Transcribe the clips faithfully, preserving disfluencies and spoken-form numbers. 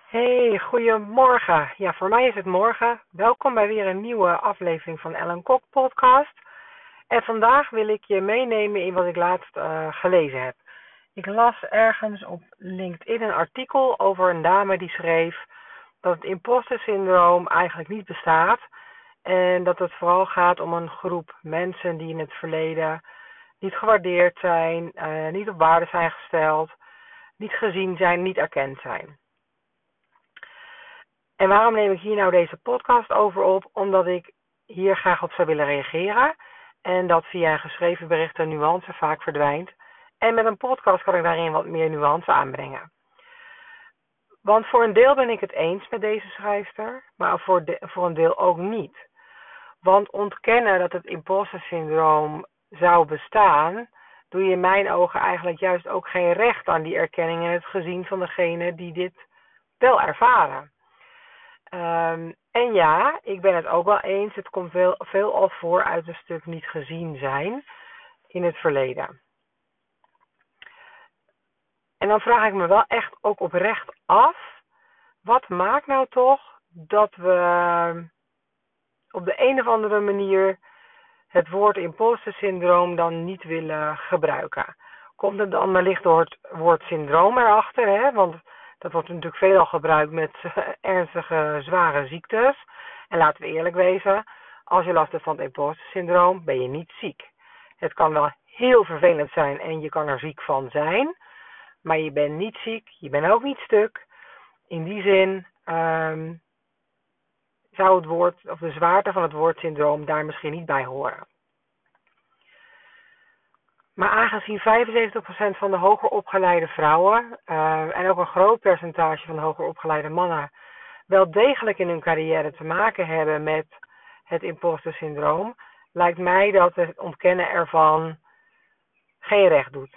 Hey, goedemorgen. Ja, voor mij is het morgen. Welkom bij weer een nieuwe aflevering van Ellen Kok podcast. En vandaag wil ik je meenemen in wat ik laatst uh, gelezen heb. Ik las ergens op LinkedIn een artikel over een dame die schreef dat het imposter syndroom eigenlijk niet bestaat. En dat het vooral gaat om een groep mensen die in het verleden niet gewaardeerd zijn, uh, niet op waarde zijn gesteld, niet gezien zijn, niet erkend zijn. En waarom neem ik hier nou deze podcast over op? Omdat ik hier graag op zou willen reageren. En dat via een geschreven bericht de nuance vaak verdwijnt. En met een podcast kan ik daarin wat meer nuance aanbrengen. Want voor een deel ben ik het eens met deze schrijfster, maar voor, de, voor een deel ook niet. Want ontkennen dat het imposter syndroom zou bestaan, doe je in mijn ogen eigenlijk juist ook geen recht aan die erkenning en het gezien van degene die dit wel ervaren. Um, en ja, ik ben het ook wel eens, het komt veel, veel al voor uit een stuk niet gezien zijn in het verleden. En dan vraag ik me wel echt ook oprecht af, wat maakt nou toch dat we op de een of andere manier het woord imposter syndroom dan niet willen gebruiken? Komt het dan wellicht door het woord syndroom erachter, hè? Want dat wordt natuurlijk veelal gebruikt met ernstige, zware ziektes. En laten we eerlijk wezen, als je last hebt van het imposter syndroom, ben je niet ziek. Het kan wel heel vervelend zijn en je kan er ziek van zijn, maar je bent niet ziek, je bent ook niet stuk. In die zin um, zou het woord, of de zwaarte van het woord syndroom daar misschien niet bij horen. Maar aangezien vijfenzeventig procent van de hoger opgeleide vrouwen uh, en ook een groot percentage van de hoger opgeleide mannen wel degelijk in hun carrière te maken hebben met het imposter syndroom, lijkt mij dat het ontkennen ervan geen recht doet.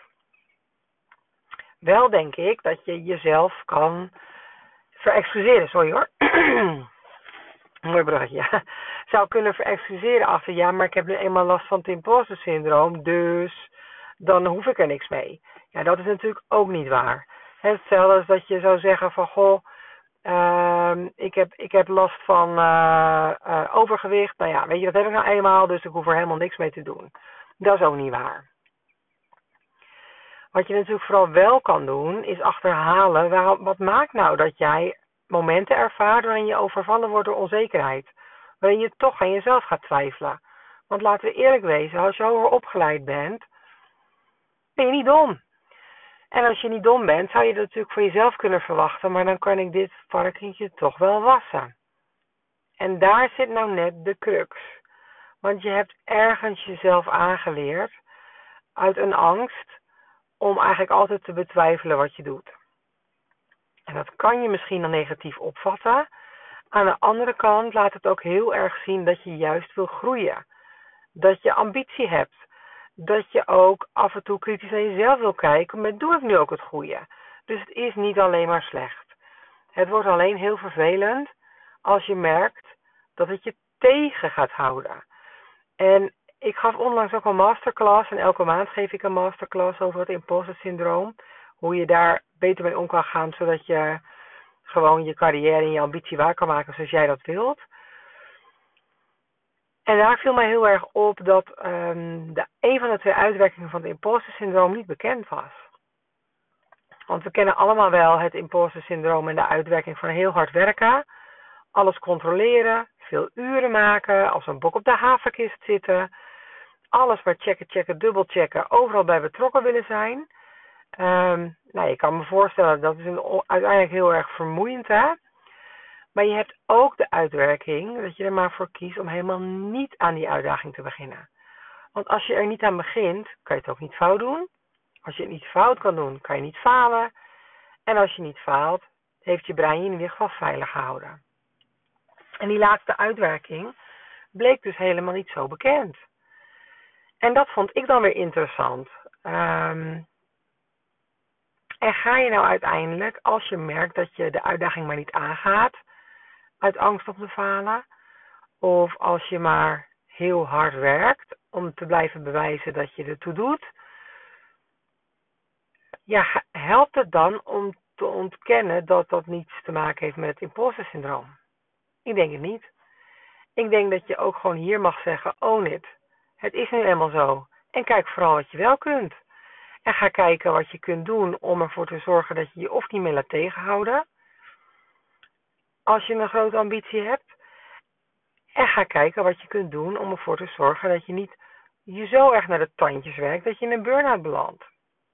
Wel denk ik dat je jezelf kan verexcuseren, sorry hoor, mooi bruggetje, zou kunnen verexcuseren achter, ja, maar ik heb nu eenmaal last van het imposter syndroom, dus dan hoef ik er niks mee. Ja, dat is natuurlijk ook niet waar. Hetzelfde als dat je zou zeggen van, goh, uh, ik, heb, ik heb last van uh, uh, overgewicht. Nou ja, weet je, dat heb ik nou eenmaal, dus ik hoef er helemaal niks mee te doen. Dat is ook niet waar. Wat je natuurlijk vooral wel kan doen, is achterhalen, waarom, wat maakt nou dat jij momenten ervaart waarin je overvallen wordt door onzekerheid. Waarin je toch aan jezelf gaat twijfelen. Want laten we eerlijk wezen, als je hoger opgeleid bent, ben je niet dom. En als je niet dom bent, zou je dat natuurlijk voor jezelf kunnen verwachten, maar dan kan ik dit varkentje toch wel wassen. En daar zit nou net de crux. Want je hebt ergens jezelf aangeleerd uit een angst om eigenlijk altijd te betwijfelen wat je doet. En dat kan je misschien dan negatief opvatten. Aan de andere kant laat het ook heel erg zien dat je juist wil groeien. Dat je ambitie hebt. Dat je ook af en toe kritisch naar jezelf wil kijken, maar doe ik nu ook het goede? Dus het is niet alleen maar slecht. Het wordt alleen heel vervelend als je merkt dat het je tegen gaat houden. En ik gaf onlangs ook een masterclass en elke maand geef ik een masterclass over het imposter syndroom. Hoe je daar beter mee om kan gaan, zodat je gewoon je carrière en je ambitie waar kan maken zoals jij dat wilt. En daar viel mij heel erg op dat um, de, een van de twee uitwerkingen van het imposter syndroom niet bekend was. Want we kennen allemaal wel het imposter syndroom en de uitwerking van heel hard werken. Alles controleren, veel uren maken, als een bok op de haverkist zitten. Alles maar checken, checken, dubbelchecken, overal bij betrokken willen zijn. Um, nou, je kan me voorstellen, dat is een, uiteindelijk heel erg vermoeiend, hè? Maar je hebt ook de uitwerking dat je er maar voor kiest om helemaal niet aan die uitdaging te beginnen. Want als je er niet aan begint, kan je het ook niet fout doen. Als je het niet fout kan doen, kan je niet falen. En als je niet faalt, heeft je brein je in ieder geval veilig gehouden. En die laatste uitwerking bleek dus helemaal niet zo bekend. En dat vond ik dan weer interessant. Um, en ga je nou uiteindelijk, als je merkt dat je de uitdaging maar niet aangaat, uit angst om te falen, of als je maar heel hard werkt om te blijven bewijzen dat je ertoe doet, ja, helpt het dan om te ontkennen dat dat niets te maken heeft met het imposter syndroom. Ik denk het niet. Ik denk dat je ook gewoon hier mag zeggen, own it. Het is nu eenmaal zo. En kijk vooral wat je wel kunt. En ga kijken wat je kunt doen om ervoor te zorgen dat je je of niet meer laat tegenhouden. Als je een grote ambitie hebt. En ga kijken wat je kunt doen om ervoor te zorgen dat je niet je zo erg naar de tandjes werkt dat je in een burn-out belandt.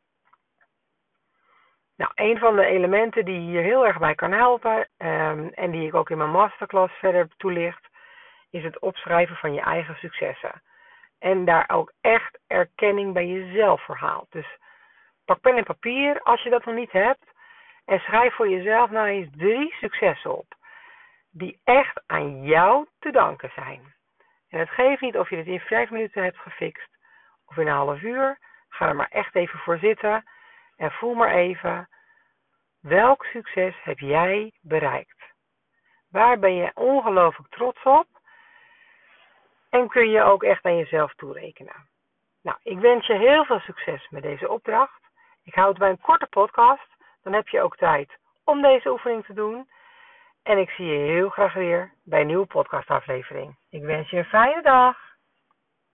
Nou, een van de elementen die hier heel erg bij kan helpen, um, en die ik ook in mijn masterclass verder toelicht, is het opschrijven van je eigen successen. En daar ook echt erkenning bij jezelf voor haalt. Dus pak pen en papier als je dat nog niet hebt. En schrijf voor jezelf nou eens drie successen op. Die echt aan jou te danken zijn. En het geeft niet of je het in vijf minuten hebt gefixt. Of in een half uur. Ga er maar echt even voor zitten. En voel maar even. Welk succes heb jij bereikt? Waar ben je ongelooflijk trots op? En kun je ook echt aan jezelf toerekenen. Nou, ik wens je heel veel succes met deze opdracht. Ik hou het bij een korte podcast. Dan heb je ook tijd om deze oefening te doen. En ik zie je heel graag weer bij een nieuwe podcastaflevering. Ik wens je een fijne dag.